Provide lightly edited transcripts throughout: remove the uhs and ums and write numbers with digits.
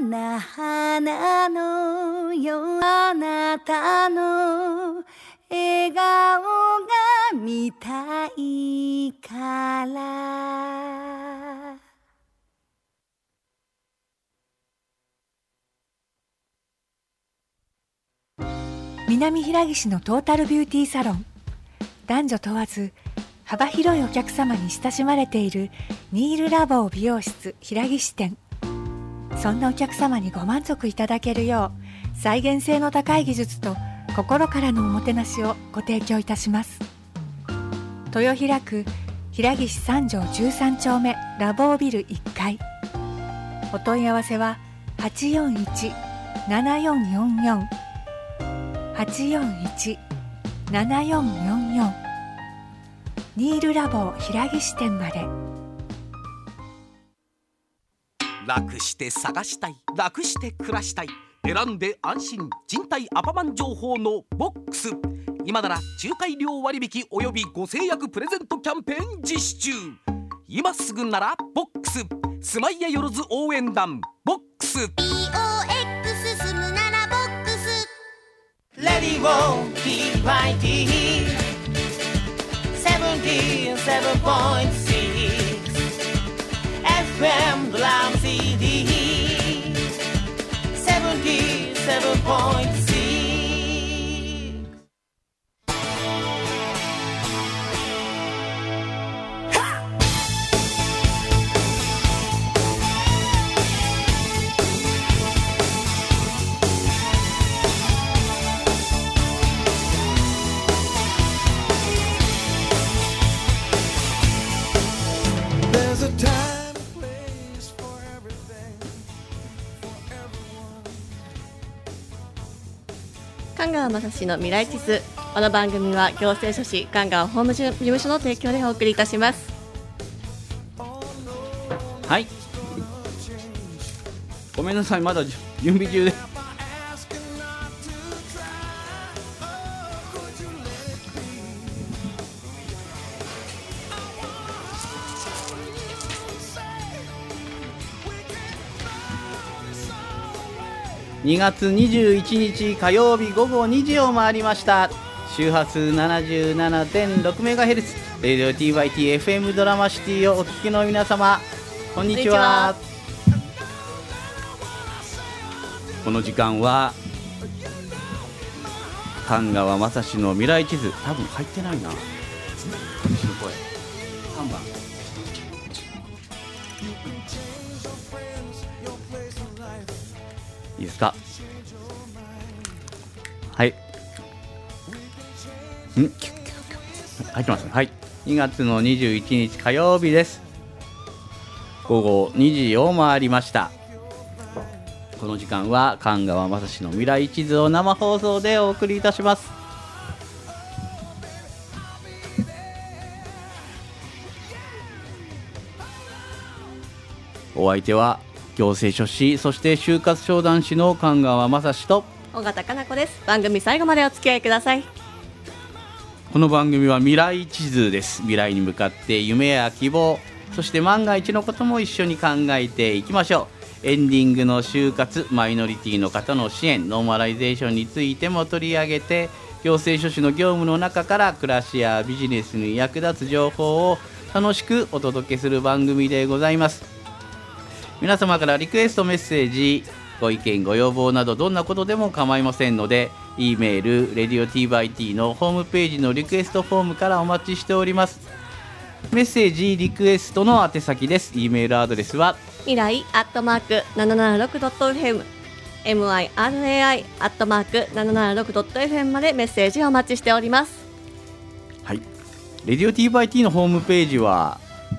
な花のよう、あなたの笑顔が見たいから。 南平岸のトータルビューティーサロン、男女問わず幅広いお客様に親しまれているニールラボー美容室平岸店。そんなお客様にご満足いただけるよう、再現性の高い技術と心からのおもてなしをご提供いたします。豊平区平岸3条13丁目ラボービル1階。お問い合わせは 841-7444 841-7444 ニールラボ平岸店まで。 楽して探したい、楽して暮らしたい、選んで安心、人体アパマン情報のボックス。今なら仲介料割引およびご制約プレゼントキャンペーン実施中。今すぐならボックス、スマイヤよろず応援団ボックス。 BOX 進むならボックス。 レディオ TYT 77.6 FM ドラム CD 77.6。 神川雅史の未来地図。この番組は行政書士神川法務事務所の提供でお送りいたします。 はい、ごめんなさい、まだ準備中で2月21日火曜日午後2時を回りました。周波数 77.6MHz レディオ TYT FM ドラマシティをお聞きの皆様、こんにちは。この時間は神川雅史の未来地図、多分入ってないな、私の声3番いいですか。はい。入ってますね。はい。2月の21日火曜日です。午後2時を回りました。この時間は神川雅史の未来地図を生放送でお送りいたします。お相手は行政書士、そして就活相談士の神川雅史と尾形かな子です。番組最後までお付き合いください。 この番組は未来地図です。未来に向かって夢や希望、そして万が一のことも一緒に考えていきましょう。エンディングの就活、マイノリティの方の支援、ノーマライゼーションについても取り上げて、行政書士の業務の中から暮らしやビジネスに役立つ情報を楽しくお届けする番組でございます。皆様からリクエストメッセージ、ご意見ご要望などどんなことでも構いませんので、 E メール RadioT/T のホームページのリクエストフォームからお待ちしております。メッセージリクエストの宛先です。 E メールアドレスは未来@776.fm mirai@776.fm までメッセージをお待ちしております。 はい、RadioT/T のホームページは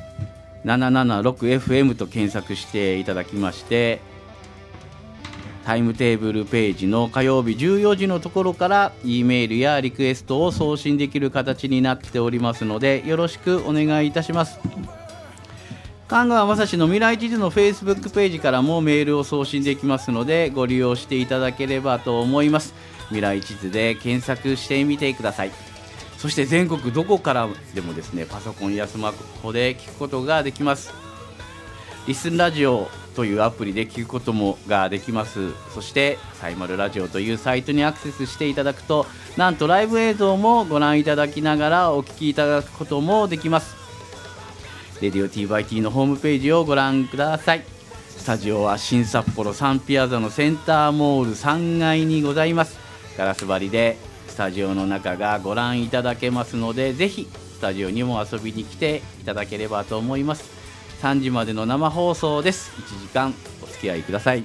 776FM と検索していただきまして、タイムテーブルページの火曜日14時のところから E メールやリクエストを送信できる形になっておりますので、よろしくお願いいたします。神川雅史の未来地図の Facebook ページからもメールを送信できますので、ご利用していただければと思います。未来地図で検索してみてください。そして全国どこからでもですね、パソコンやスマホで聞くことができます。リスンラジオというアプリで聞くこともができます。そしてサイマルラジオというサイトにアクセスしていただくと、なんとライブ映像もご覧いただきながらお聞きいただくこともできます。レディオ T/T のホームページをご覧ください。スタジオは新札幌サンピアザのセンターモール3階にございます。ガラス張りでスタジオの中がご覧いただけますので、ぜひスタジオにも遊びに来ていただければと思います。3時までの生放送です。1時間お付き合いください。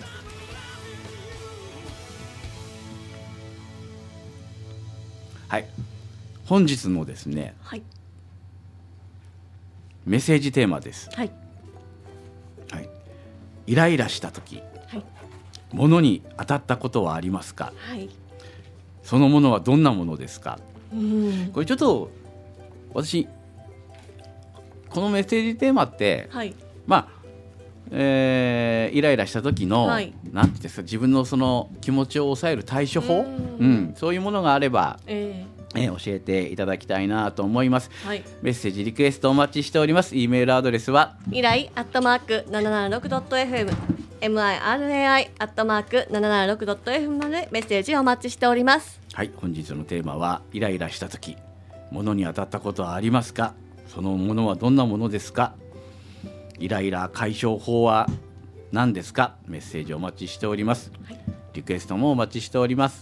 はい、本日のですね、 はい、 メッセージテーマです。 はい、 はい、イライラした時、 はい、 物に当たったことはありますか？ はい、 そのものはどんなものですか？これちょっと私このメッセージテーマって、 はい、 まあイライラした時の、 はい、 なんていうんですか、自分のその気持ちを抑える対処法、そういうものがあれば、教えていただきたいなと思います。 はい、 メッセージリクエストお待ちしております。 E メールアドレスは未来@776.fm mirai@776.fm までメッセージをお待ちしております。 はい、本日のテーマはイライラした時、物に当たったことはありますか？そのものはどんなものですか？イライラ解消法は何ですか？メッセージお待ちしております。はい、リクエストもお待ちしております。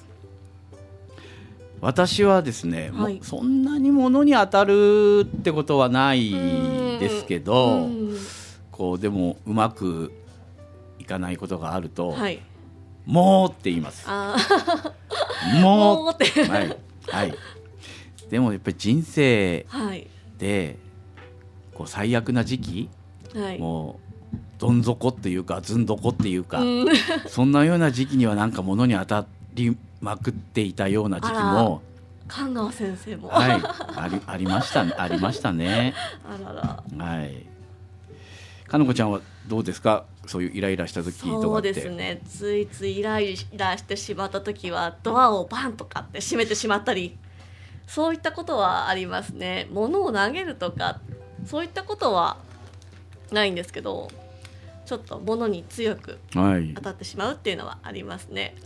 私はですね、 はい、 もうそんなに物に当たるってことはないですけど、こうでもうまくいかないことがあると、はい、もうって言います。もうってはい、はい、でもやっぱり人生でこう最悪な時期、はい、もうどん底っていうかずん底っていうか、そんなような時期にはなんか物に当たりまくっていたような時期も神川先生も、 はい、ありましたありましたね。 あらら、 はい。かのこちゃんはどうですか？そういうイライラした時とかって。 そうですね、ついついイライラしてしまった時はドアをバンとかって閉めてしまったり、そういったことはありますね。物を投げるとかそういったことはないんですけど、ちょっと物に強く当たってしまうっていうのはありますね。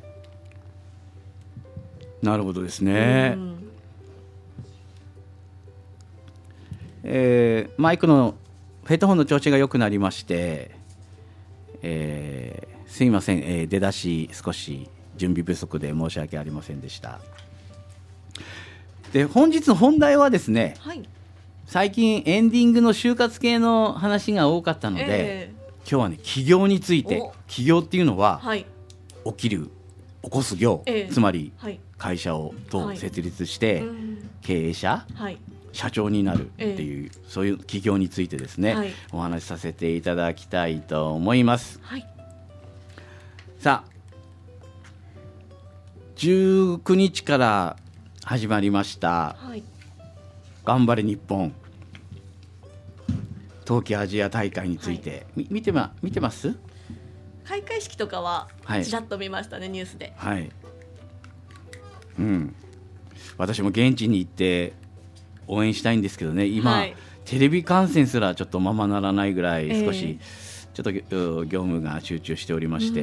なるほどですね。マイクのヘッドホンの調子が良くなりまして、すいません、出だし少し準備不足で申し訳ありませんでした。で、本日の本題はですね、はい、最近エンディングの就活系の話が多かったので、今日はね、起業について。起業っていうのは、はい、起こす業、つまり、はい、会社を設立して、経営者、はい、社長になるっていう、そういう起業についてですね、はい、お話しさせていただきたいと思います。はい、さあ、19日から始まりました、はい、頑張れ日本冬季アジア大会について、はい、見てます？ 開会式とかはちらっと見ましたね、はい、ニュースで。はい、 私も現地に行って応援したいんですけどね、今、はい、テレビ観戦すらちょっとままならないぐらい、少しちょっと業務が集中しておりまして、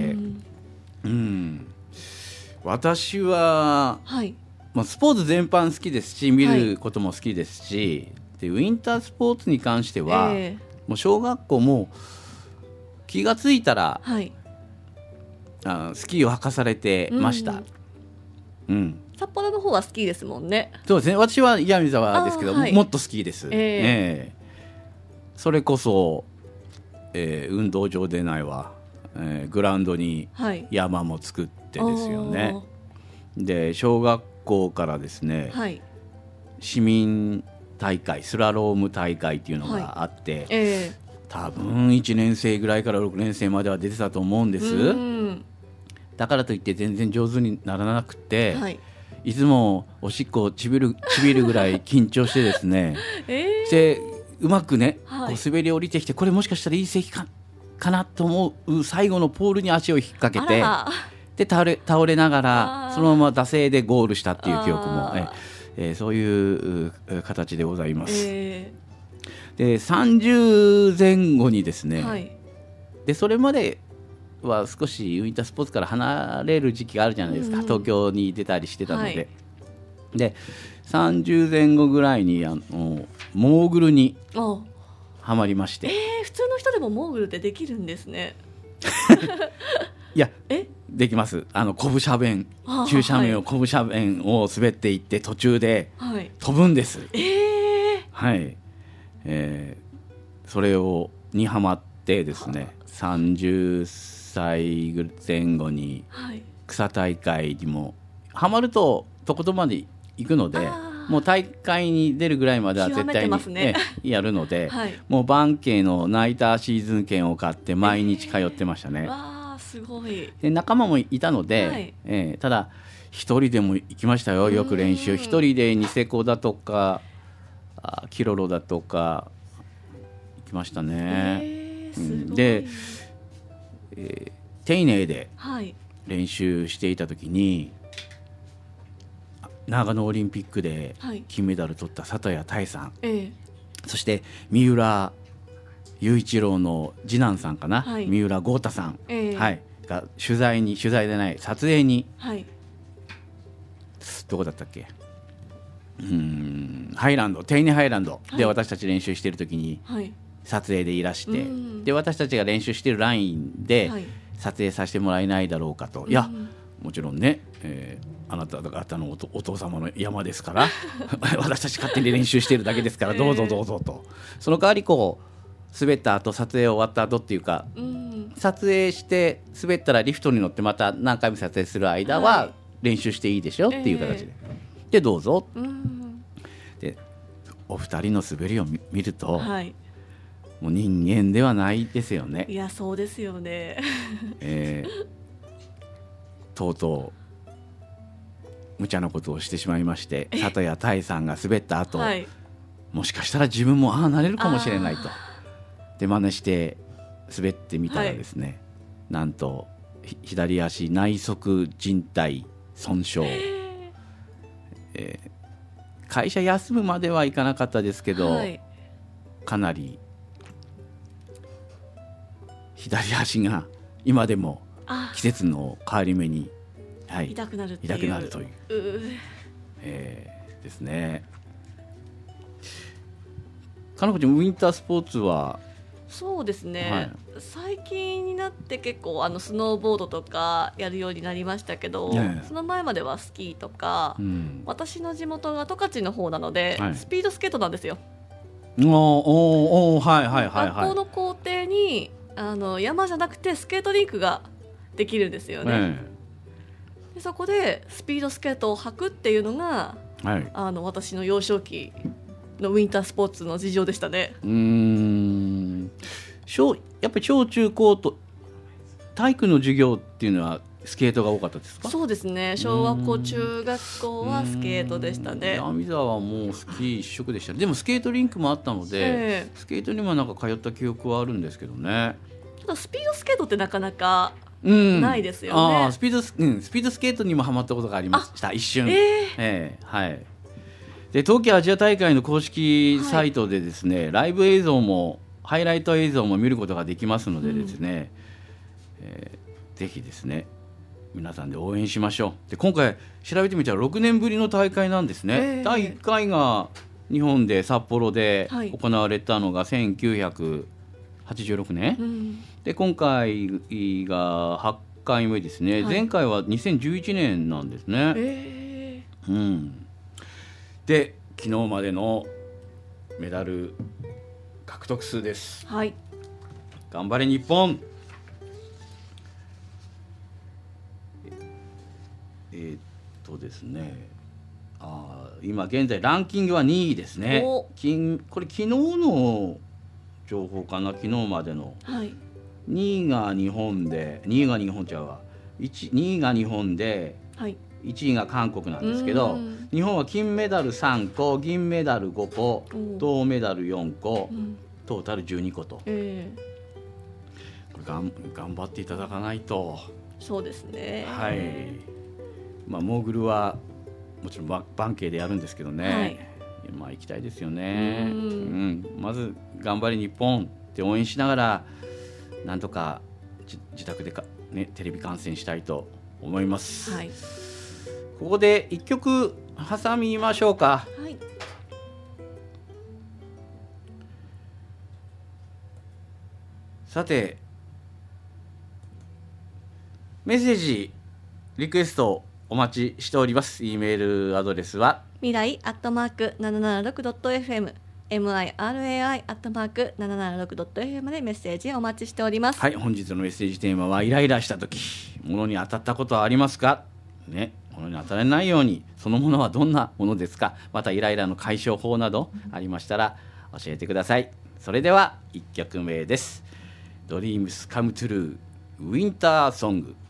私は、はい、スポーツ全般好きですし、見ることも好きですし、でウィンタースポーツに関しては、もう小学校も気がついたら、はい、スキーを履かされてました。 札幌の方はスキーですもんね。 そうですね、私は岩見沢ですけど、はい、もっとスキーです。それこそ、運動場でないわ、グラウンドに山も作ってですよね。で、小学校からですね、はい、市民大会、スラローム大会っていうのがあって、多分1年生ぐらいから6年生までは出てたと思うんです。だからといって全然上手にならなくて、はい、いつもおしっこをちびるぐらい緊張してですね、でうまくね、こう滑り降りてきて、これもしかしたらいい席かなと思う最後のポールに足を引っ掛けて、で倒れながらそのまま惰性でゴールしたっていう記憶も、そういう形でございます。で30前後にですね、はい、 でそれまでは少しウィンタースポーツから離れる時期があるじゃないですか、東京に出たりしてたので、 はい、 で30前後ぐらいにモーグルにはまりまして、 普通の人でもモーグルってできるんですね。 いやできます。コブ斜面、急斜面をコブ斜面を滑っていって途中で飛ぶんです。はい、それにはまってですね、30歳前後に草大会にもはまるととことんまで行くので、もう大会に出るぐらいまでは絶対に、やるので、はい、もうバンケイのナイターシーズン券を買って毎日通ってましたね。 すごい。 で仲間もいたので、はい、ただ一人でも行きましたよ、よく練習。一人でニセコだとかキロロだとか行きましたね。で、丁寧で練習していた時に、長野オリンピックで金メダル取った里谷多恵さん、そして三浦雄一郎の次男さんかな、三浦豪太さん、が撮影に、手イどこだったっけ、ハイランド、テイネハイランドで私たち練習している時に撮影でいらして、で私たちが練習しているラインで撮影させてもらえないだろうかと、いやもちろんね、あなた方の お父様の山ですから私たち勝手に練習しているだけですから、どうぞどうぞと。その代わり滑った後、撮影終わった後っていうか、撮影して滑ったらリフトに乗ってまた何回も撮影する間は練習していいでしょっていう形で、でどうぞ、でお二人の滑りを見ると、もう人間ではないですよね。 いやそうですよね。 とうとう無茶なことをしてしまいまして、里谷多恵さんが滑った後、もしかしたら自分もなれるかもしれないと、で真似して滑ってみたらですね、なんと左足内側靭帯損傷、会社休むまではいかなかったですけど、かなり左足が今でも季節の変わり目に、 痛くなるという、ですね。かのこちゃん、ウィンタースポーツは？ そうですね、最近になって結構スノーボードとかやるようになりましたけど、その前まではスキーとか、私の地元が十勝の方なので、スピードスケートなんですよ。学校の校庭に山じゃなくてスケートリンクができるんですよね。でそこでスピードスケートを履くっていうのが、私の幼少期のウィンタースポーツの事情でしたね。 やっぱり小中高と体育の授業っていうのはスケートが多かったですか？ そうですね、小学校中学校はスケートでしたね。 網沢はもうスキー一色でした。でもスケートリンクもあったので、スケートにもなんか通った記憶はあるんですけどね。 ただスピードスケートってなかなかないですよね。 スピードスケートにもハマったことがありました、一瞬。で冬季アジア大会の公式サイトでですね、ライブ映像もハイライト映像も見ることができますのでですね、ぜひですね皆さんで応援しましょう。で今回調べてみたら6年ぶりの大会なんですね。第1回が日本で札幌で行われたのが1986年、で今回が8回目ですね。前回は2011年なんですね。で昨日までのメダル獲得数です。頑張れ日本。ですね、今現在ランキングは2位ですね。これ昨日の情報かな、昨日までの、2位が日本で、2位が日本で、1位が韓国なんですけど、日本は金メダル3個、銀メダル5個、銅メダル4個、トータル12個と、これ頑張っていただかないと。 そうですね。 モーグルはもちろんバンケイでやるんですけどね、行きたいですよね。まず頑張り日本って応援しながらなんとか自宅でテレビ観戦したいと思います、はい、ここで1曲挟みましょうか。 はい、 さてメッセージリクエストお待ちしております。 E メールアドレスは未来@776.fm mirai@776.fm でメッセージをお待ちしております。 はい、本日のメッセージテーマはイライラした時物に当たったことはありますかね。物に当たらないようにそのものはどんなものですか。またイライラの解消法などありましたら教えてください。それでは1曲目です。 Dreams Come True ウィンターソング。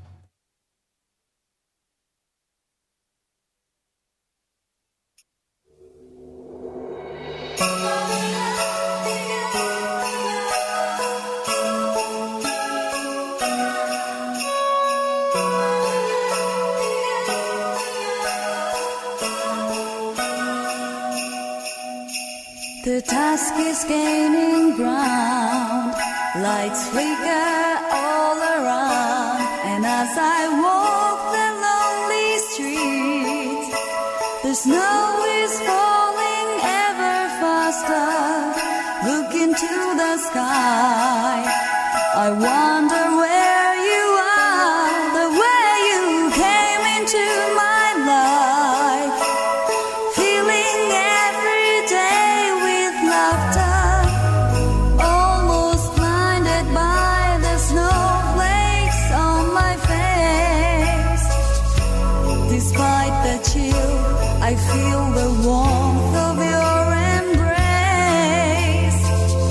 The task is gaining ground, lights flicker all around, and as I walk the lonely streets, the snow is falling ever faster. Look into the sky, I wonder where you are, the way you came into my life, feeling every day with laughter, almost blinded by the snowflakes on my face. Despite the chill, I feel the warmth of your embrace.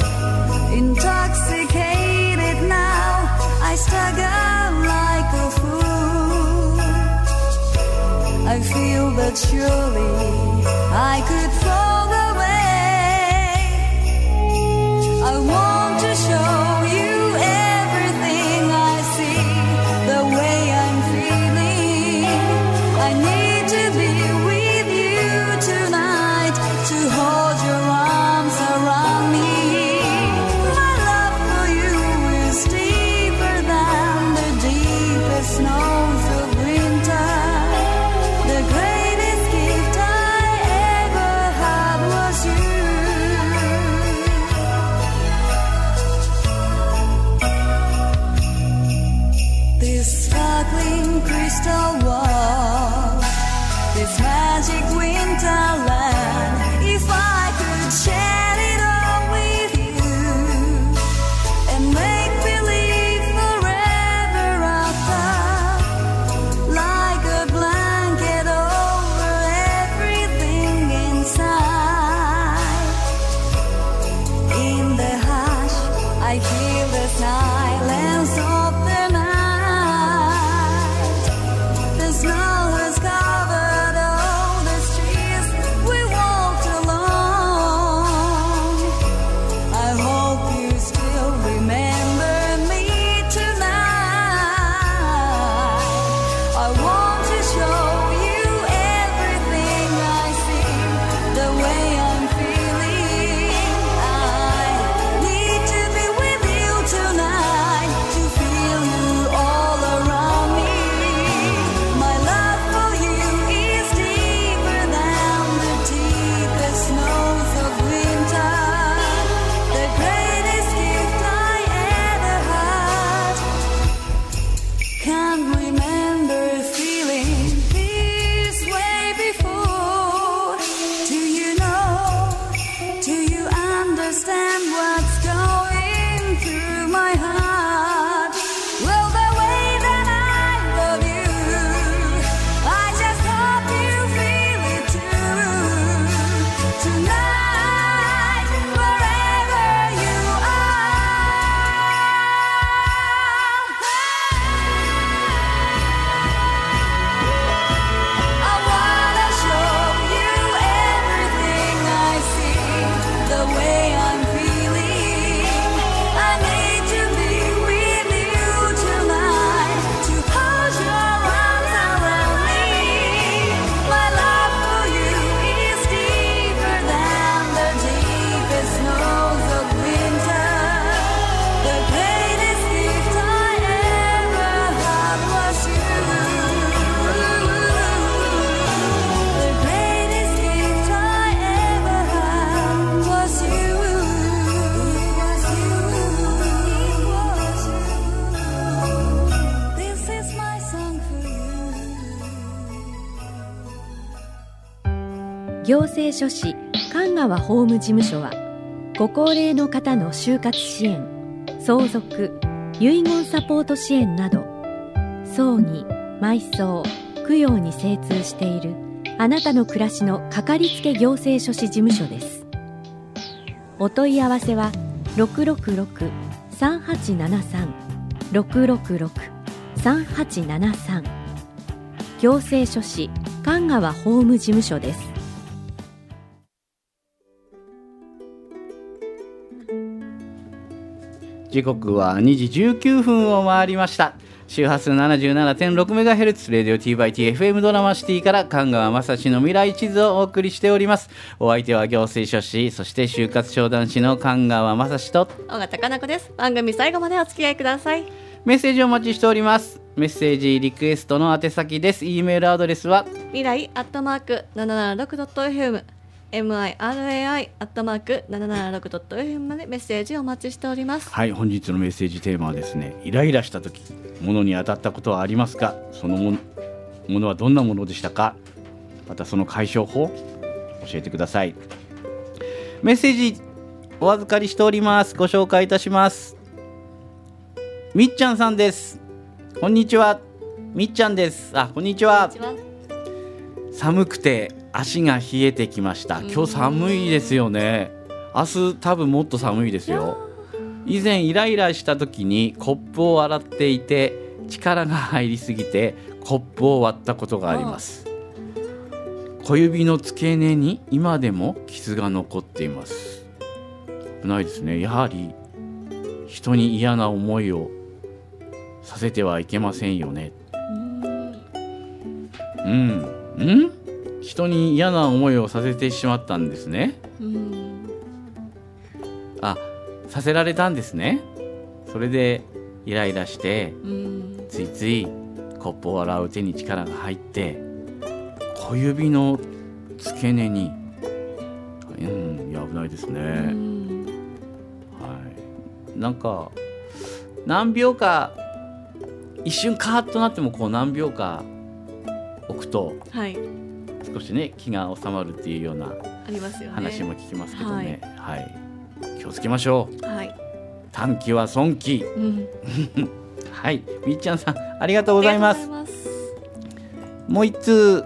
Intoxicated now, I stagger like a fool. I feel that surely I could fall away. I want to show you everything I see, the way I'm feeling. I need to be with you tonight, to hold your arms around me. My love for you is deeper than the deepest snows of winter. The greatest gift I ever had was you. This sparkling crystal wall, this magic winterland, if I could share it all with you and make believe forever after, like a blanket over everything inside. In the hush, I hear the silence of the night. The snow has covered all the streets we walked along. I hope you still remember me tonight. I want to show you everything I see, the way I'm feeling. I need to be with you tonight, to feel you all around me. My love for you is deeper than the deepest snows of winter. The greatest gift I ever had. Can't remember feeling this way before. Do you know? Do you understand what's going through my heart? Well, the way that I love you, I just hope you feel it too. Tonight, wherever you are. 行政書士神川法務事務所は、ご高齢の方の就活支援、相続、遺言サポート支援など、葬儀、埋葬、供養に精通しているあなたの暮らしのかかりつけ行政書士事務所です。お問い合わせは 666-3873 666-3873 行政書士神川法務事務所です。 時刻は2時19分を回りました。周波数 77.6MHz レディオ T/T FM ドラマシティから神川雅史の未来地図をお送りしております。お相手は行政書士、そして就活相談士の神川雅史と尾形かな子です。番組最後までお付き合いください。 メッセージをお待ちしております。メッセージリクエストの宛先です。 E メールアドレスは未来@776.fm mirai@776.fm までメッセージをお待ちしております。 はい、本日のメッセージテーマはですね、イライラした時物に当たったことはありますか。そのものはどんなものでしたか。またその解消法教えてください。メッセージお預かりしております。ご紹介いたします。みっちゃんさんです。こんにちは。みっちゃんです。あ、こんにちは。寒くて足が冷えてきました。今日寒いですよね。明日多分もっと寒いですよ。以前イライラした時にコップを洗っていて力が入りすぎてコップを割ったことがあります。小指の付け根に今でも傷が残っています。危ないですね。やはり人に嫌な思いをさせてはいけませんよね。人に嫌な思いをさせてしまったんですね。させられたんですね。それでイライラしてついついコップを洗う手に力が入って小指の付け根に、危ないですね。はい、なんか何秒か一瞬カーッとなってもこう何秒か置くと、はい、少しね気が収まるっていうような話も聞きますけどね。はい、気をつけましょう。はい、短期は損期。はい、みっちゃんさんありがとうございます。もう一通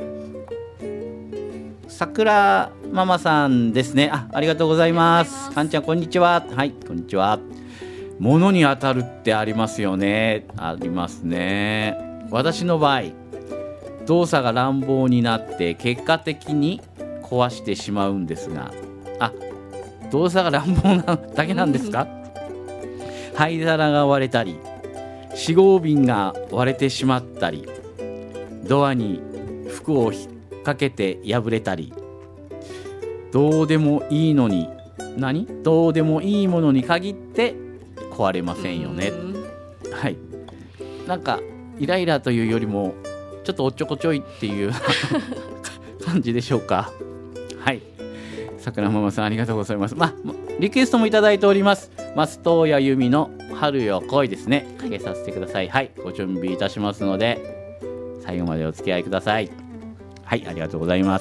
桜ママさんですね。ありがとうございます。かんちゃんこんにちは。はい、こんにちは。物に当たるってありますよね。ありますね。私の場合動作が乱暴になって結果的に壊してしまうんですが、動作が乱暴なだけなんですか？灰皿が割れたり4合瓶が割れてしまったりドアに服を引っ掛けて破れたり、どうでもいいのにどうでもいいものに限って壊れませんよね。はい、なんかイライラというよりもちょっとおっちょこちょいっていう感じでしょうか。はい、桜ママさんありがとうございます。リクエストもいただいております。松任谷由実の春よ来いですね、かけさせてください。はい、ご準備いたしますので最後までお付き合いください。はい、ありがとうございます。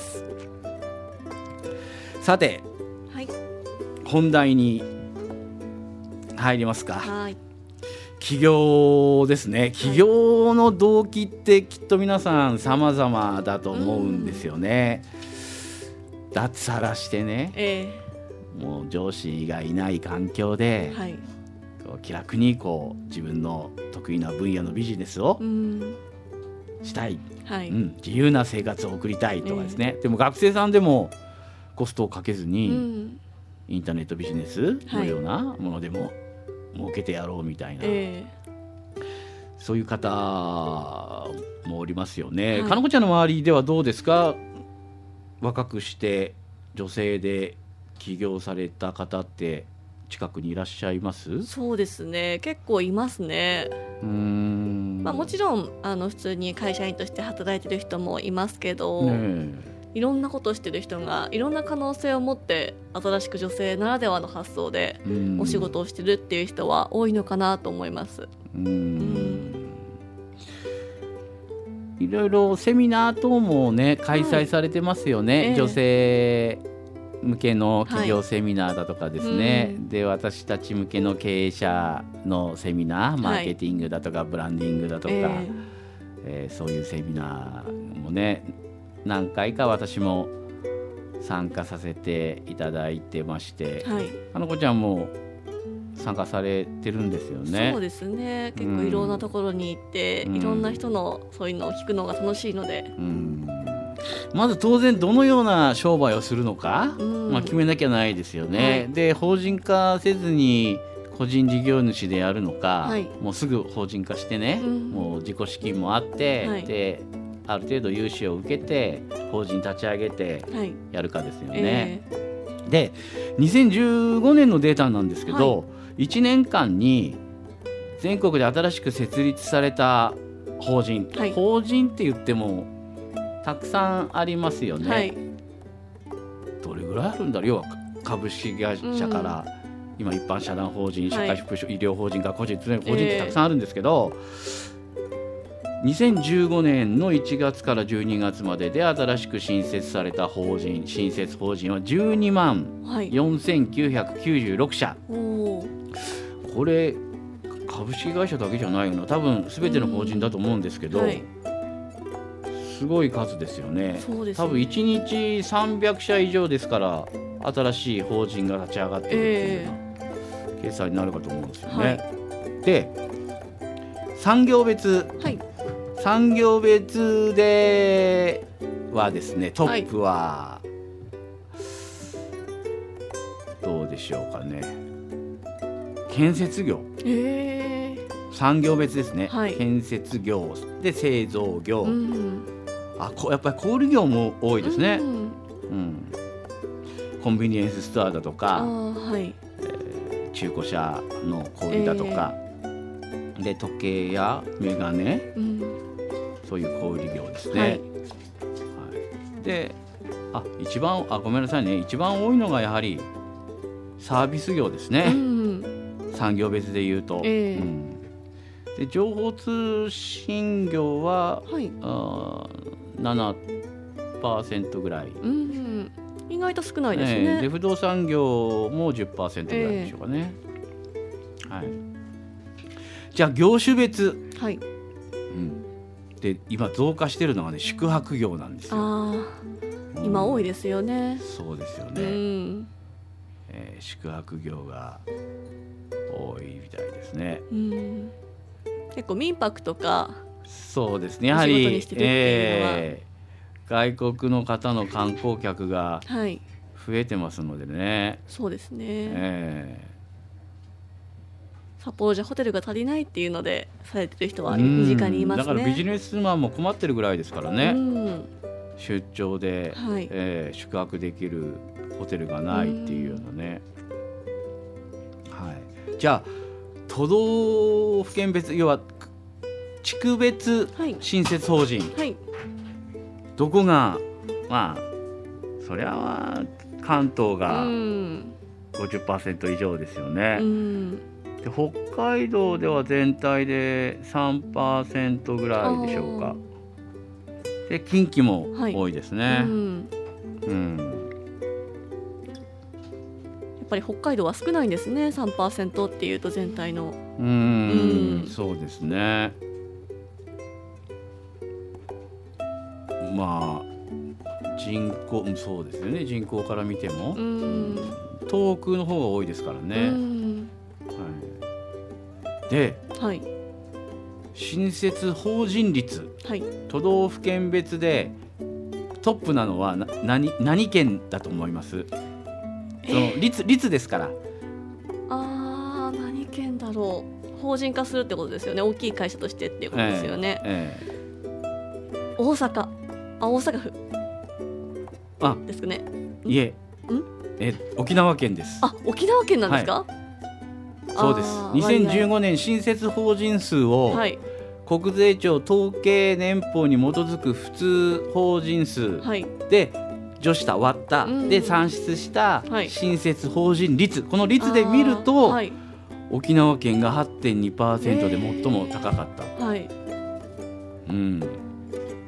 さて、はい、本題に入りますか。はい、起業ですね。起業の動機ってきっと皆さん様々だと思うんですよね。脱サラしてね、もう上司がいない環境で、はい、こう気楽にこう自分の得意な分野のビジネスをしたい、はい、自由な生活を送りたいとかですね。でも学生さんでもコストをかけずに、インターネットビジネスのようなものでも儲けてやろうみたいな、そういう方もおりますよね。かのこちゃんの周りではどうですか？若くして女性で起業された方って近くにいらっしゃいます？ そうですね、結構いますね。もちろん普通に会社員として働いてる人もいますけど、いろんなことをしてる人がいろんな可能性を持って新しく女性ならではの発想でお仕事をしてるっていう人は多いのかなと思います。いいろいろセミナー等もね開催されてますよね、女性向けの企業セミナーだとかですね、で私たち向けの経営者のセミナー、マーケティングだとかブランディングだとか、そういうセミナーもね何回か私も参加させていただいてまして、かのこちゃんも参加されてるんですよね。 そうですね、結構いろんなところに行って、いろんな人のそういうのを聞くのが楽しいので、 まず当然どのような商売をするのか、決めなきゃないですよね、で法人化せずに個人事業主でやるのか、もうすぐ法人化してね、もう自己資金もあって、である程度融資を受けて法人立ち上げてやるかですよね、で2015年のデータなんですけど、1年間に全国で新しく設立された法人、法人って言ってもたくさんありますよね、どれぐらいあるんだろう。要は株式会社から、今一般社団法人、社会福祉、医療法人、学校法人、法人ってたくさんあるんですけど、2015年の1月から12月までで新しく新設された法人、新設法人は12万4996社、これ株式会社だけじゃないの、多分全ての法人だと思うんですけど、すごい数ですよね。多分1日300社以上ですから、新しい法人が立ち上がっているっていうような計算になるかと思うんですよね、で産業別、産業別ではですね、トップはどうでしょうかね、建設業、産業別ですね、建設業で製造業、やっぱり小売業も多いですね、コンビニエンスストアだとか、中古車の小売だとか、で時計やメガネ、そういう小売業ですね、で一番ごめんなさいね、一番多いのがやはりサービス業ですね、産業別でいうと、で情報通信業は、7% ぐらい、 意外と少ないですね、 で不動産業も 10% ぐらいでしょうかね、じゃあ業種別、で今増加してるのがね、宿泊業なんですよ。 今多いですよね。 そうですよね、宿泊業が多いみたいですね、 結構民泊とか、 そうですね、やはり、外国の方の観光客が増えてますのでね、 そうですね、札幌じゃホテルが足りないっていうのでされてる人は身近にいますね。 だからビジネスマンも困ってるぐらいですからね、出張で、宿泊できるホテルがないっていうようなね、じゃあ都道府県別、要は地区別新設法人、どこがそりゃ関東が 50% 以上ですよね、で北海道では全体で 3% ぐらいでしょうか。で近畿も多いですね、やっぱり北海道は少ないんですね、 3% っていうと全体の。 そうですね。人口、そうですよね、人口から見ても遠くの方が多いですからね、で、新設法人率、都道府県別でトップなのは何県だと思います？その率ですから。 何県だろう。法人化するってことですよね、大きい会社としてっていうことですよね、大阪府ですかね。 いえ、沖縄県です。 沖縄県なんですか？ そうです。2015年新設法人数を、国税庁統計年報に基づく普通法人数で除した割った、で算出した新設法人率、この率で見ると、沖縄県が 8.2% で最も高かった、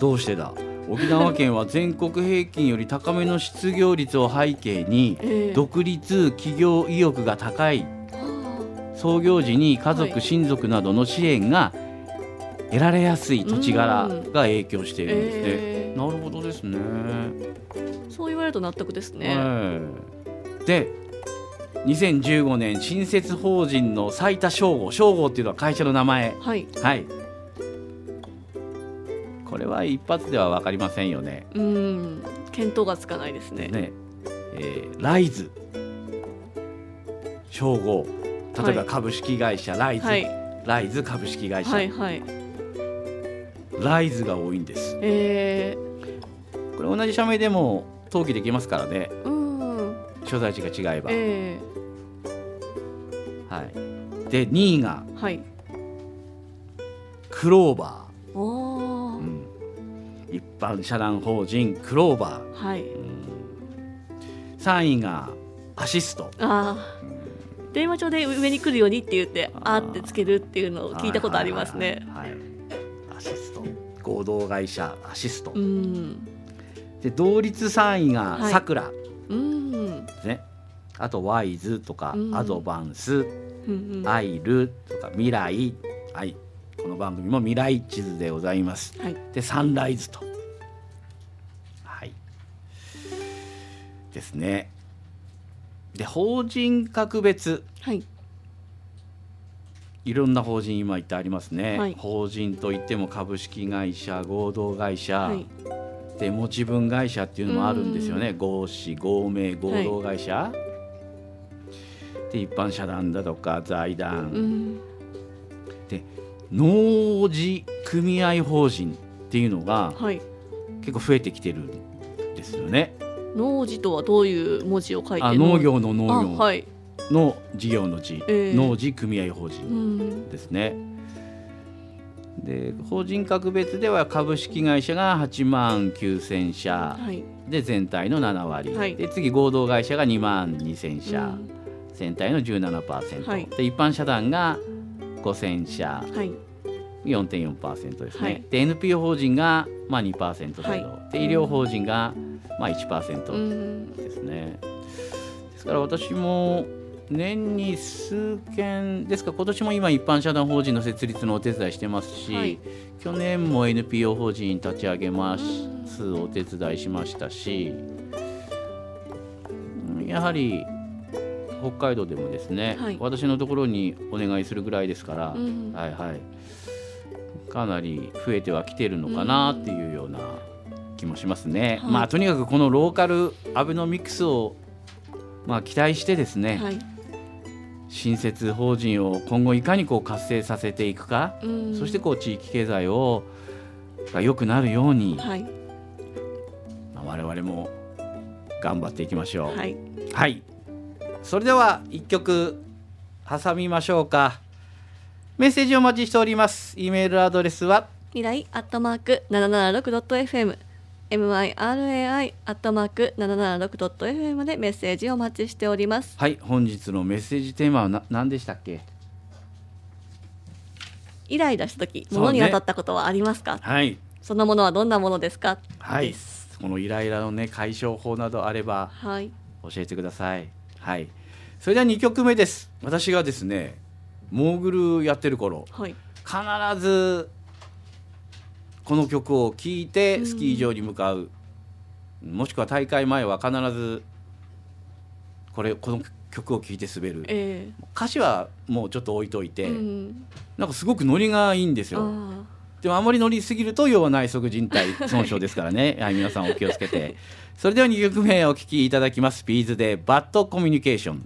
どうしてだ。沖縄県は全国平均より高めの失業率を背景に、独立企業意欲が高い、創業時に家族、親族などの支援が得られやすい土地柄が影響しているんですね。なるほどですね。 そう言われると納得ですね。 で2015年新設法人の最多称号っていうのは会社の名前、はい、これは一発では分かりませんよね。 見当がつかないですね。 ライズ称号、例えば株式会社ライズ、ライズ株式会社、ライズが多いんです。これ同じ社名でも登記できますからね、所在地が違えば。で2位が、クローバー、一般社団法人クローバー、3位がアシスト。 電話帳で上に来るようにって言ってあってつけるっていうのを聞いたことありますね。 アシスト、合同会社アシスト。で同率3位がさくらですね。あとワイズとか、アドバンス、アイルとか未来、この番組も未来地図でございます。でサンライズと、ですね。で法人格別、いろんな法人今言ってありますね。法人といっても株式会社、合同会社、で持ち分会社っていうのもあるんですよね。合資合名合同会社、で一般社団だとか財団、で農事組合法人っていうのが結構増えてきてるんですよね。 農事とはどういう文字を書いてるの？農業の農業の事業の字、農事組合法人ですね。で法人格別では株式会社が8万9000社、で全体の7割、で次合同会社が2万2000社、全体の 17%、で一般社団が5000社、4.4% ですね。で NPO 法人が2% 程度、で医療法人が1% ですね。ですから私も年に数件ですか、今年も今一般社団法人の設立のお手伝いしてますし、去年も NPO 法人立ち上げますお手伝いしましたし、やはり北海道でもですね、私のところにお願いするぐらいですから、かなり増えてはきてるのかなっていうような気もしますね。とにかくこのローカルアベノミクスを期待してですね、新設法人を今後いかに活性させていくか、そして地域経済が良くなるように、我々も頑張っていきましょう。それでは1曲挟みましょうか。メッセージお待ちしております。 E メールアドレスは未来@776.fm、mirai@776.fm でメッセージをお待ちしております。 本日のメッセージテーマは何でしたっけ？ イライラした時、物に当たったことはありますか？そのものはどんなものですか？です。 このイライラの解消法などあれば教えてください。それでは2曲目です。私がですねモーグルやってる頃、必ずこの曲を聴いてスキー場に向かう、もしくは大会前は必ずこの曲を聴いて滑る、歌詞はもうちょっと置いといて、なんかすごくノリがいいんですよ。でもあまり乗りすぎると要は内側靭帯損傷ですからね皆さんお気をつけて。それでは2曲目お聴きいただきます。ビーズでバッドコミュニケーション。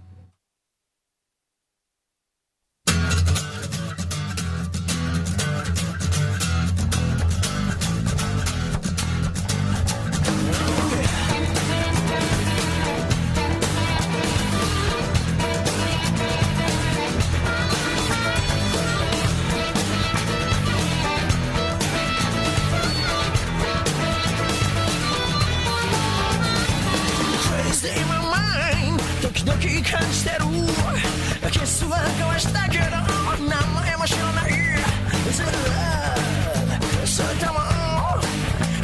感じてるキスは交わしたけど名前も知らないそれとも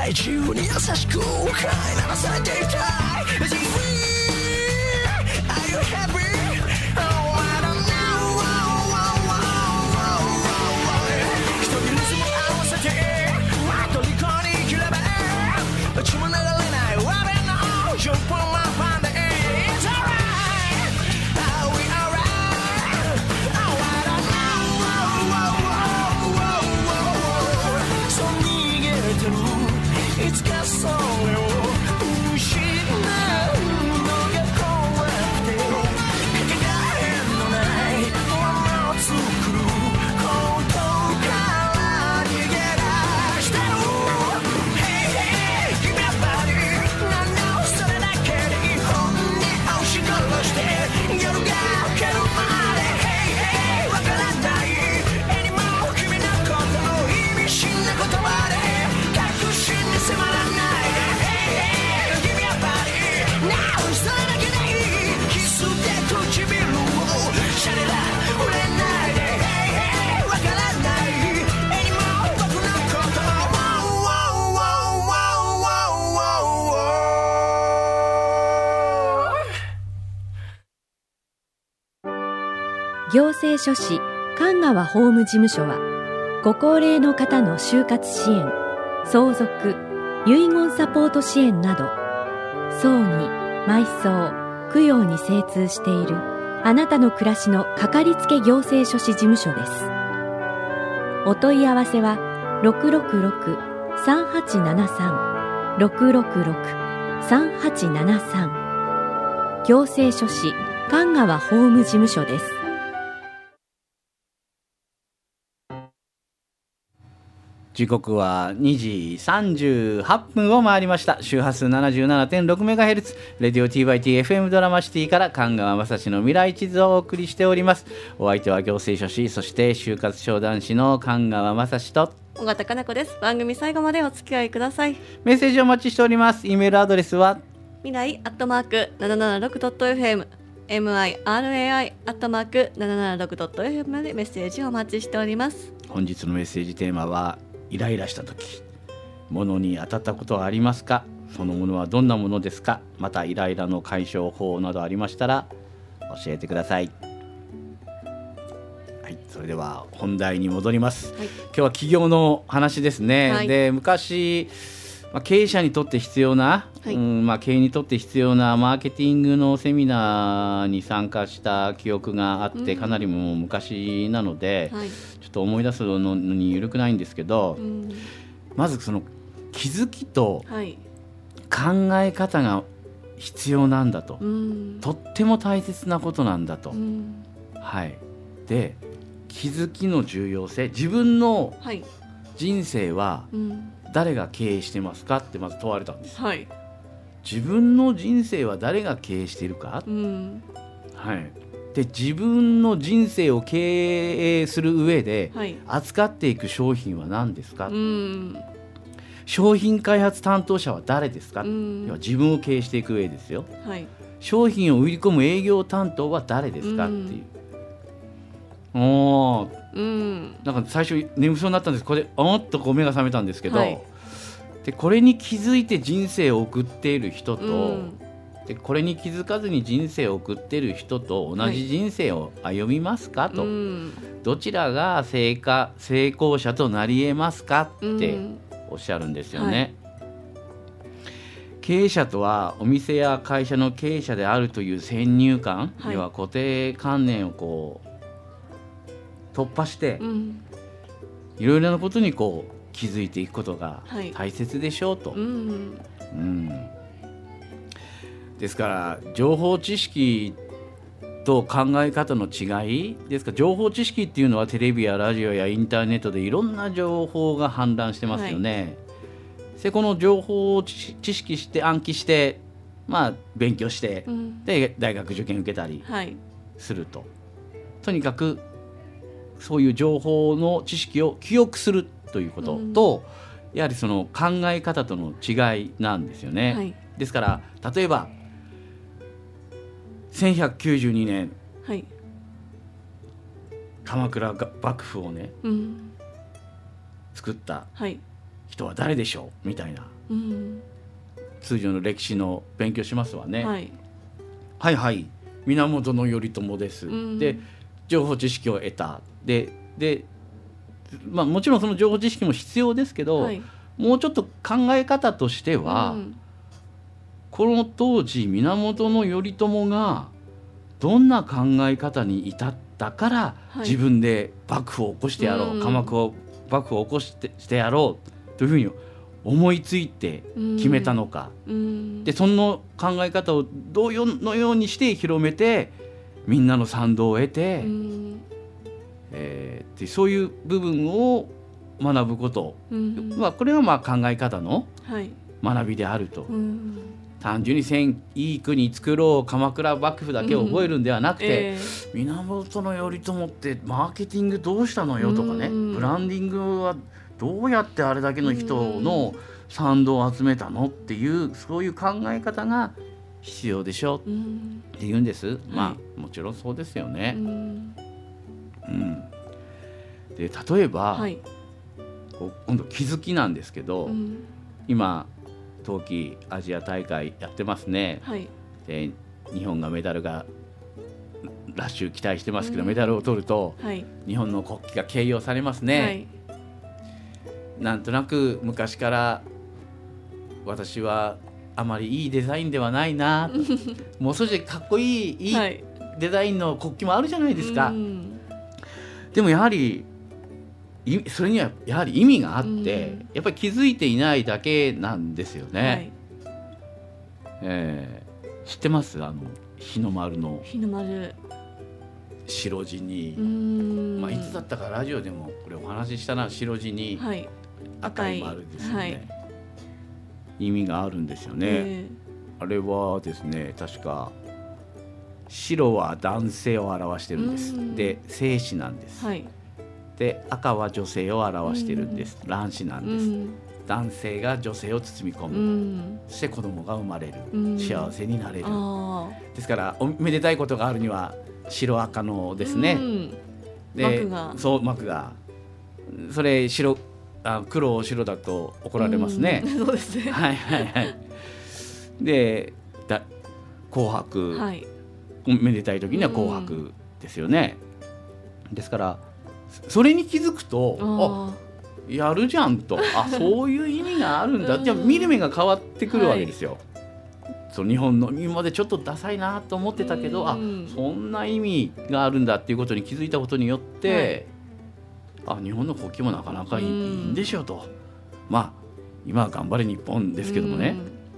たい自由に優しく飼いならされていたい Is it free? Are you happy? Oh, I don't know 一人リズム合わせてトリコに生きれば血も流れないわべの10分マンパンで It's alright Are we alright? Oh, I don't know そう逃げてるいつかそれを失うのが怖くてかけがえのないものを作ることから逃げ出してる Hey hey give me a body 何のそれだけでいい本音を押し殺して夜が明けるまで Hey hey わからない絵にも君のことを意味深な言葉で確信に迫らないで Hey hey give me a body Now それだけでいいキスで唇をシャレだ触れないで Hey hey わからない絵にも僕のことを行政書士神川法務事務所はご高齢の方の就活支援、相続、遺言サポート支援など葬儀、埋葬、供養に精通しているあなたの暮らしのかかりつけ行政書士事務所です。お問い合わせは 666-3873 666-3873 行政書士神川法務事務所です。 時刻は2時38分を回りました。周波数 77.6MHz レディオ TYT-FM ドラマシティから神川雅史の未来地図をお送りしております。お相手は行政書士、そして就活商談士の神川雅史と尾形かな子です。番組最後までお付き合いください。 メッセージをお待ちしております。イメールアドレスは未来@776.fm mirai@776.fm までメッセージをお待ちしております。 本日のメッセージテーマはイライラした時、物に当たったことはありますか？そのものはどんなものですか？またイライラの解消法などありましたら教えてください。はい、それでは本題に戻ります。はい、今日は起業の話ですね。はい、で昔、経営者にとって必要な、経営にとって必要なマーケティングのセミナーに参加した記憶があって、かなりもう昔なので、ちょっと思い出すのに緩くないんですけど、まずその気づきと考え方が必要なんだと、とっても大切なことなんだと、で気づきの重要性、自分の人生は誰が経営してますかってまず問われたんです。自分の人生は誰が経営しているか、で自分の人生を経営する上で扱っていく商品は何ですか、商品開発担当者は誰ですか、要は自分を経営していく上ですよ、商品を売り込む営業担当は誰ですかっていう、なんか最初眠そうになったんです。これっとこう目が覚めたんですけど、でこれに気づいて人生を送っている人と、でこれに気づかずに人生を送っている人と同じ人生を歩みますかと、どちらが成功者となり得ますかっておっしゃるんですよね。経営者とはお店や会社の経営者であるという先入観、要は固定観念をこう突破して、いろいろなことにこう気づいていくことが大切でしょうと、ですから情報知識と考え方の違いですから、情報知識っていうのはテレビやラジオやインターネットでいろんな情報が氾濫してますよね。でこの情報を知識して暗記して、勉強して、で大学受験受けたりすると、とにかくそういう情報の知識を記憶するということと、やはりその考え方との違いなんですよね。ですから例えば1192年、鎌倉幕府をね、作った人は誰でしょうみたいな、 うん、 通常の歴史の勉強しますわね。 はい、 はいはい源頼朝です、 うん、 で情報知識を得たで、まあ、もちろんその情報知識も必要ですけど、はい、もうちょっと考え方としては、うん、この当時源頼朝がどんな考え方に至ったから、はい、自分で幕府を起こしてやろう、鎌倉幕府を起こしてやろうというふうに思いついて決めたのか、でその考え方をどのようにして広めてみんなの賛同を得て、でそういう部分を学ぶこと、これはまあ考え方の学びであると、単純にいい国作ろう鎌倉幕府だけを覚えるんではなくて、源頼朝ってマーケティングどうしたのよとかね、ブランディングはどうやってあれだけの人の賛同を集めたのっていうそういう考え方が必要でしょって言うんです。まあもちろんそうですよね。で例えば、今度気づきなんですけど、今冬季アジア大会やってますね、で日本がメダルがラッシュ期待してますけど、メダルを取ると、日本の国旗が掲揚されますね、なんとなく昔から私はあまりいいデザインではないなもう少しかっこいいデザインの国旗もあるじゃないですか、でもやはりそれにはやはり意味があって、やっぱり気づいていないだけなんですよね、知ってます？日の丸の白地に、いつだったかラジオでもこれお話ししたな、白地に赤い丸ですよね、意味があるんですよね、あれはですね確か白は男性を表してるんです、で正子なんです、で赤は女性を表してるんです、卵子なんです、男性が女性を包み込む、そして子供が生まれる、幸せになれる、ですからおめでたいことがあるには白赤のですね、で幕がそれ黒白だと怒られますね、 そうですね、 で紅白、おめでたい時には紅白ですよね、ですからそれに気づくとやるじゃんと、そういう意味があるんだ、じゃあ見る目が変わってくるわけですよ、その日本の今までちょっとダサいなと思ってたけど、そんな意味があるんだっていうことに気づいたことによって、日本の国旗もなかなかいいんでしょうと、まあ今は頑張れ日本ですけどもね、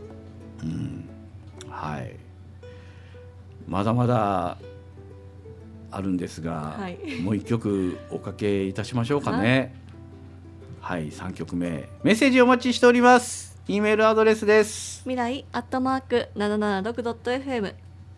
まだまだあるんですが、もう一曲おかけいたしましょうかね。3曲目メッセージお待ちしております。 E メールアドレスです。 未来@776.fm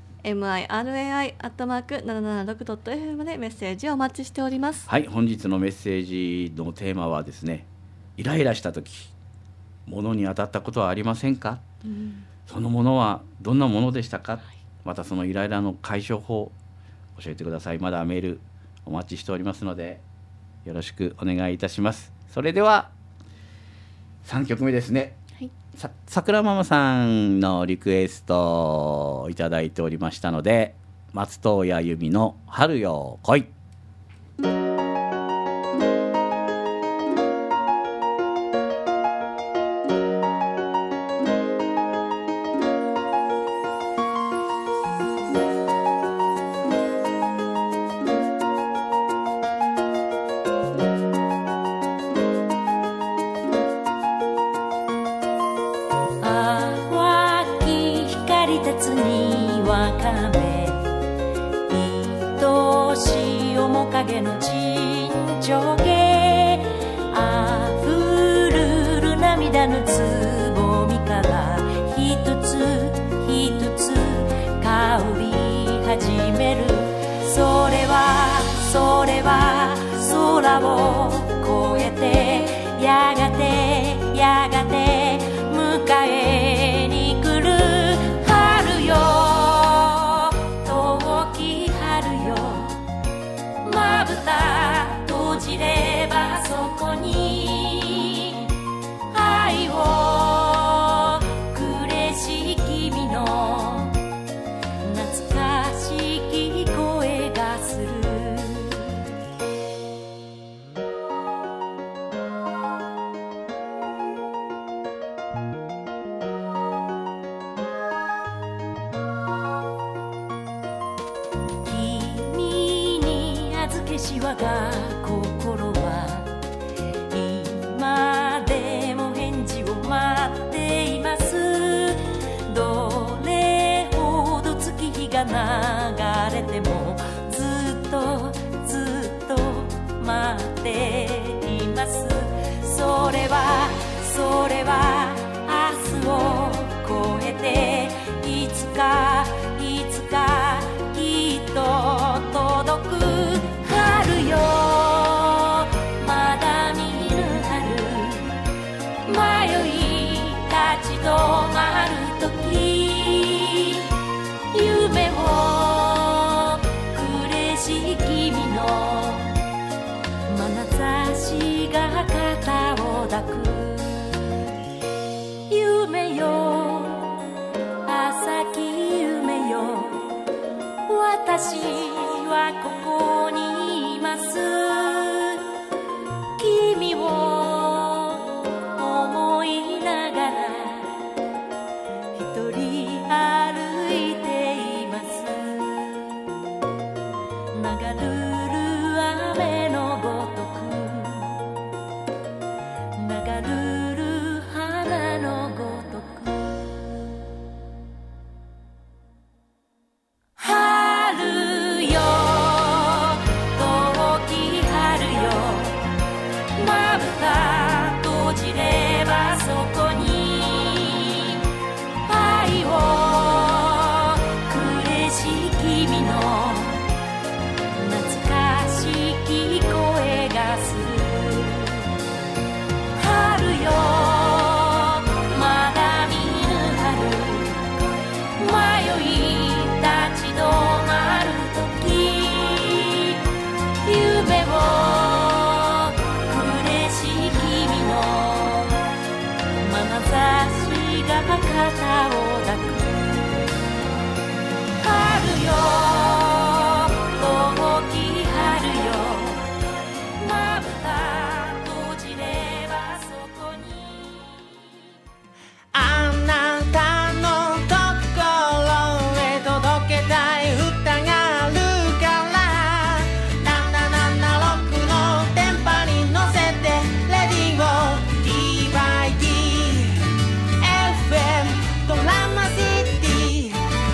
mirai@776.fm でメッセージをお待ちしております。 本日のメッセージのテーマはですね、イライラした時物に当たったことはありませんか、そのものはどんなものでしたか、またそのイライラの解消法教えてください。まだメールお待ちしておりますのでよろしくお願いいたします。それでは3曲目ですね、桜ママさんのリクエストをいただいておりましたので、松任谷由実の春よ来い。 まぶた閉じれしし我が心は今でも返事を待っています。どれほど月日が流れてもずっとずっと待っています。それは明日を越えていつかきっと届く春よ。まだ見ぬ春迷い立ち止まるとき、夢をくれし君の眼差しが肩を抱く。夢よ浅き夢よ、私はここにいます。君を思いながら一人歩いています。流るる雨のごとく、流るる花のごとく。春よ遠き春よ、まぶた閉じればそこに愛をくれし君の懐かしき声がする。春よまだ見ぬ春迷い立ち止まるとき、夢をくれし君の眼差しが肩を抱く。春よ遠き春よ、まぶた閉じればそこに。 あなたの心へ届けたい歌があるから7776の電波に乗せてレディオ TYT FM ドラマシティ。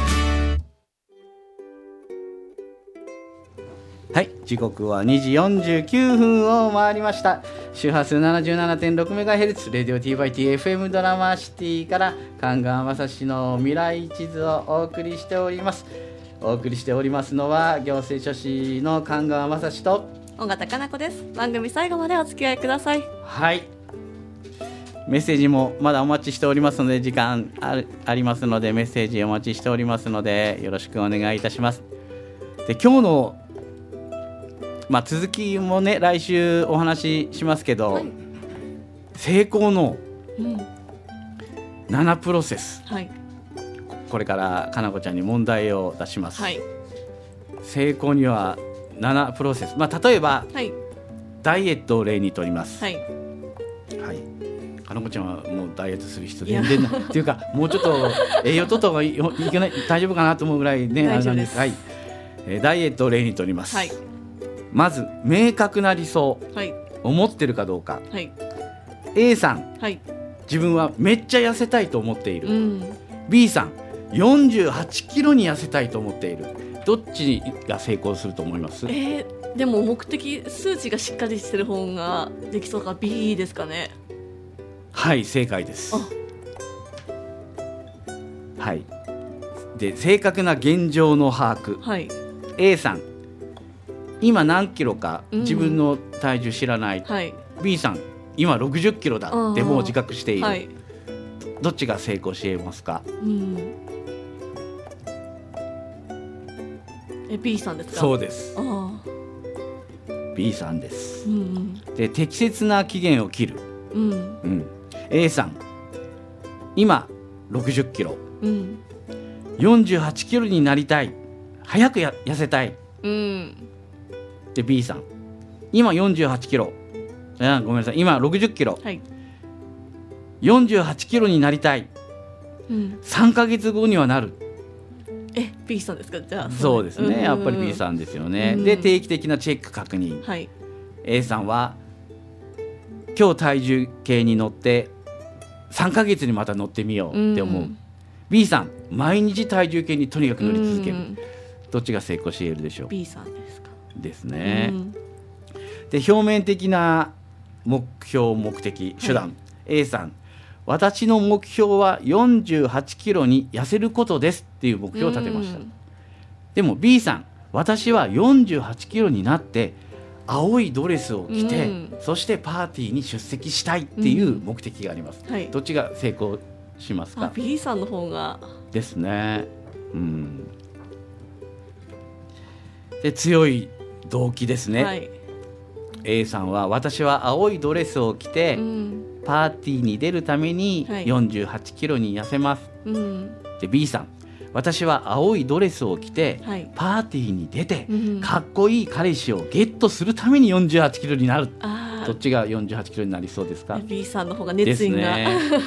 はい、時刻は2時49分を回りました。周波数 77.6MHz レディオ TYT-FM ドラマシティから神川雅史の未来地図をお送りしております。お送りしておりますのは行政書士の神川雅史と尾形かな子です。番組最後までお付き合いください。 はい、メッセージもまだお待ちしておりますので、時間ありますのでメッセージお待ちしておりますのでよろしくお願いいたします。で、今日の続きもね来週お話ししますけど、成功の7プロセス、これからかなこちゃんに問題を出します、成功には7プロセス、例えば、ダイエットを例にとります、かなこちゃんはもうダイエットする人全然ないっていうか、もうちょっと栄養とった方がいけない大丈夫かなと思うぐらいね、 大丈夫です。 ダイエットを例にとります、まず明確な理想、思ってるかどうか、A さん、自分はめっちゃ痩せたいと思っている、B さん48キロに痩せたいと思っている。どっちが成功すると思います？ でも目的数値がしっかりしてる方ができそうか B ですかね。 はい、正解です。はい、で正確な現状の把握、A さん今何キロか自分の体重知らない、B さん今60キロだってもう自覚している、どっちが成功し得ますか？ B さんですか？ そうです。B さんです、で適切な期限を切る、A さん今60キロ、48キロになりたい、早く痩せたい、で B さん今48キロ、ごめんなさい、今60キロ、48キロになりたい、3ヶ月後にはなる、 B さんですか？じゃあそうですね、やっぱり B さんですよね。で定期的なチェック確認、 はい、 A さんは今日体重計に乗って3ヶ月にまた乗ってみようって思う、B さん毎日体重計にとにかく乗り続ける、どっちが成功し得るでしょう？ B さんですか？ ですね。で表面的な目標目的手段、A さん私の目標は48キロに痩せることですっていう目標を立てました。でも B さん私は48キロになって青いドレスを着て、そしてパーティーに出席したいっていう目的があります、どっちが成功しますか？ B さんの方がですね。で強い動機ですね、A さんは私は青いドレスを着て、パーティーに出るために48キロに痩せます、で B さん私は青いドレスを着て、パーティーに出て、かっこいい彼氏をゲットするために48キロになる。どっちが48キロになりそうですか？ B さんの方が熱意がですね。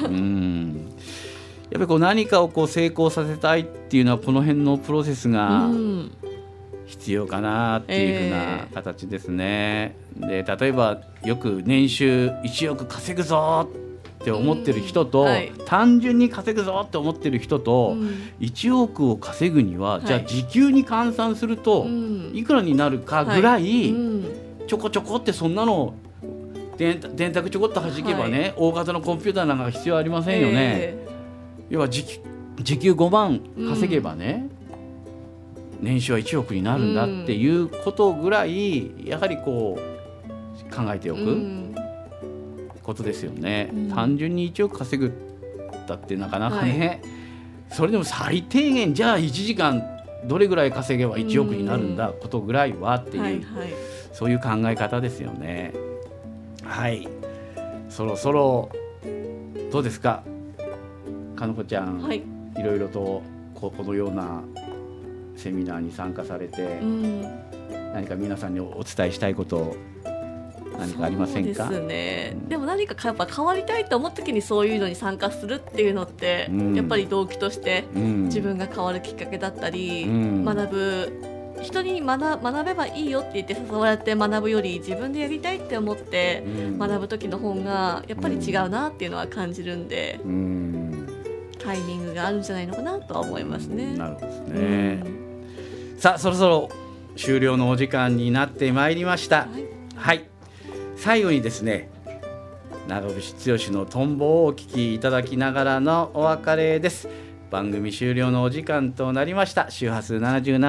やっぱりこう何かをこう成功させたいっていうのはこの辺のプロセスが必要かなっていうふうな形ですね。で例えばよく年収1億稼ぐぞって思ってる人と、単純に稼ぐぞって思ってる人と、1億を稼ぐには、じゃあ時給に換算すると、いくらになるかぐらい、ちょこちょこってそんなの電卓ちょこっと弾けばね、大型のコンピューターなんか必要ありませんよね。要は時給5万稼げばね、年収は1億になるんだっていうことぐらいやはりこう考えておくことですよね、単純に1億稼ぐだってなかなかね、それでも最低限じゃあ1時間どれぐらい稼げば1億になるんだことぐらいはっていう、そういう考え方ですよね。はい、そろそろどうですかかのこちゃん、いろいろとこのようなセミナーに参加されて、何か皆さんにお伝えしたいこと何かありませんか？ そうですね、でも何かやっぱ変わりたいと思った時にそういうのに参加するっていうのって、やっぱり動機として自分が変わるきっかけだったり、学ぶ人に学べばいいよって言って誘われて学ぶより自分でやりたいって思って学ぶ時の方がやっぱり違うなっていうのは感じるんで、タイミングがあるんじゃないのかなとは思いますね。 なるほどですね、さあそろそろ終了のお時間になってまいりました。はい、最後にですね長渕剛のトンボをお聞きいただきながらのお別れです。番組終了のお時間となりました。周波数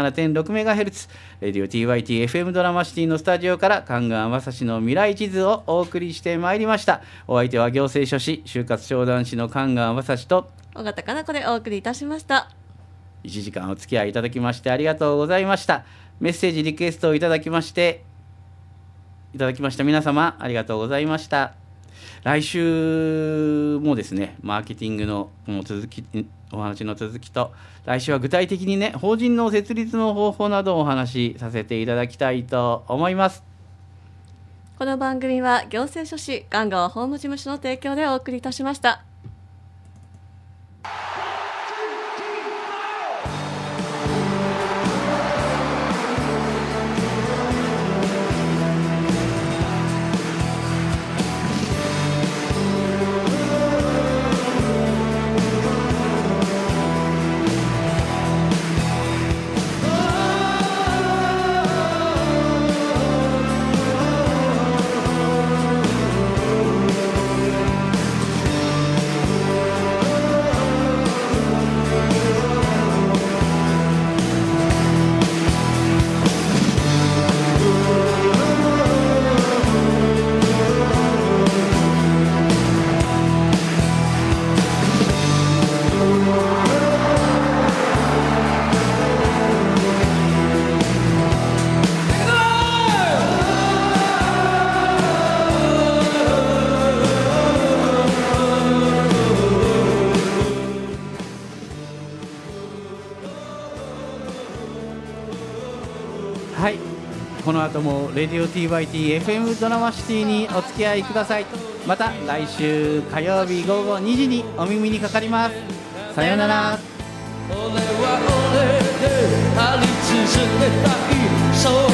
77.6MHz レディオ TYT FM ドラマシティのスタジオから菅川雅史の未来地図をお送りしてまいりました。お相手は行政書士就活商談士の菅川雅史と尾形かな子でお送りいたしました。 1時間お付き合いいただきましてありがとうございました。メッセージリクエストをいただきました皆様ありがとうございました。来週もですねマーケティングのお話の続きと、来週は具体的にね法人の設立の方法などをお話しさせていただきたいと思います。 この番組は行政書士菅川法務事務所の提供でお送りいたしました。 この後もレディオ TYT FM ドラマシティにお付き合いください。また来週火曜日午後2時にお耳にかかります。さようなら。 捨てたいそう